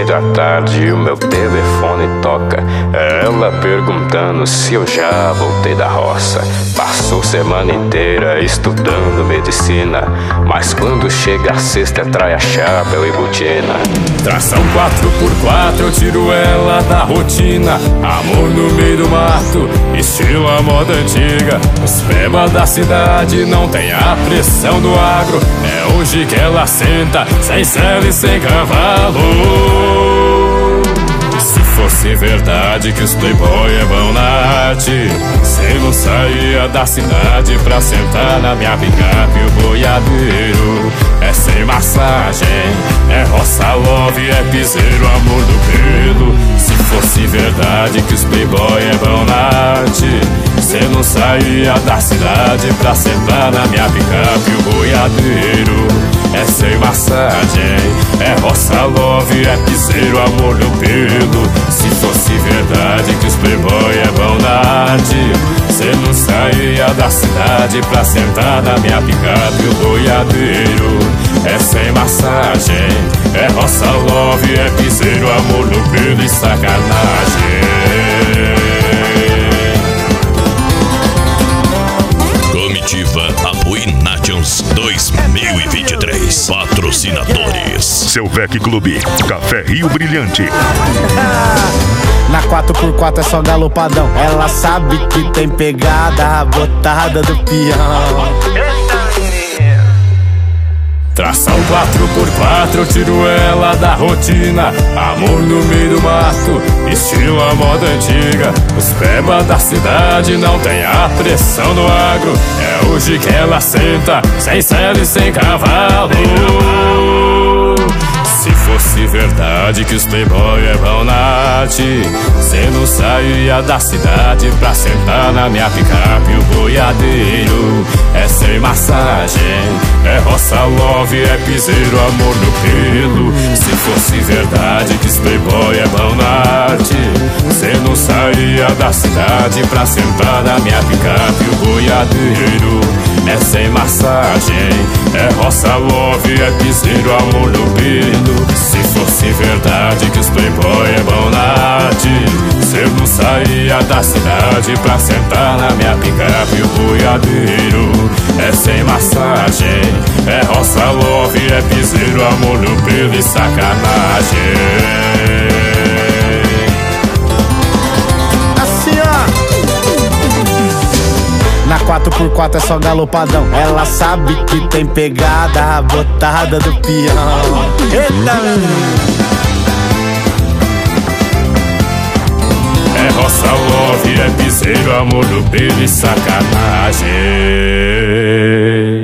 meio da tarde e o meu telefone toca. Ela perguntando se eu já voltei da roça. Passou semana inteira estudando medicina, mas quando chega a sexta trai a chapéu e botina. Tração 4x4, eu tiro ela da rotina. Amor no meio do mato, estilo a moda antiga. Os peba da cidade não tem a pressão do agro. É hoje que ela senta, sem sela e sem cavalo. Se fosse verdade que os playboy é bom na arte, cê não saía da cidade pra sentar na minha picape. O boiadeiro é sem massagem, é roça love, é piseiro, amor do pelo. Se fosse verdade que os playboy é bom na arte, cê não saía da cidade pra sentar na minha picape. O boiadeiro é sem massagem, é roça love, é piseiro, amor do pelo. Se fosse verdade que os playboy é bom na arte, cê não saía da cidade pra sentar na minha picape. O boiadeiro é sem massagem, é roça love, é piseiro, amor no pelo e sacanagem. Comitiva Apoio Nations 2023. Patrocinadores: Selvec Clube, Café Rio Brilhante. Na 4x4 é só galopadão. Ela sabe que tem pegada, a botada do peão. Tração 4x4, eu tiro ela da rotina. Amor no meio do mato, estilo a moda antiga. Os peba da cidade não tem a pressão do agro. É hoje que ela senta, sem sela e sem cavalo. Se fosse verdade que os playboy é bom na arte, cê não saía da cidade pra sentar na minha picape. O boiadeiro é sem massagem, é roça love, é piseiro, amor no pelo. Se fosse verdade que os playboy é bom na arte, cê não saía da cidade pra sentar na minha picape. O boiadeiro é sem massagem, é roça love, é piseiro, amor no pelo. Se fosse verdade que os playboy é bom na arte, cê não saía da cidade pra sentar na minha picape. O boiadeiro é sem massagem, é roça love, é piseiro, amor no pelo e sacanagem. Assim, ó. Na 4x4 é só galopadão. Ela sabe que tem pegada, a botada do peão. Eita! É roça love, é piseiro, amor do pelo e sacanagem.